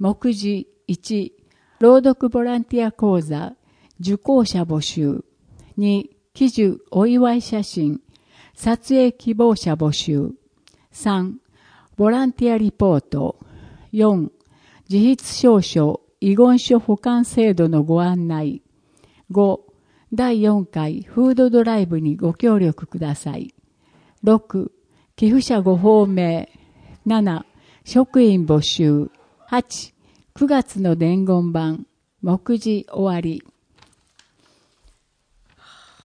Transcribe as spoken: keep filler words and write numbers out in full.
目次いち、朗読ボランティア講座、受講者募集。に、喜寿お祝い写真、撮影希望者募集。さん、ボランティアリポート。よん、自筆証書、遺言書保管制度のご案内。ご、だいよんかいフードドライブにご協力ください。ろく、寄付者ごほうめい。なな、職員募集。はち、くがつの伝言版。目次終わり。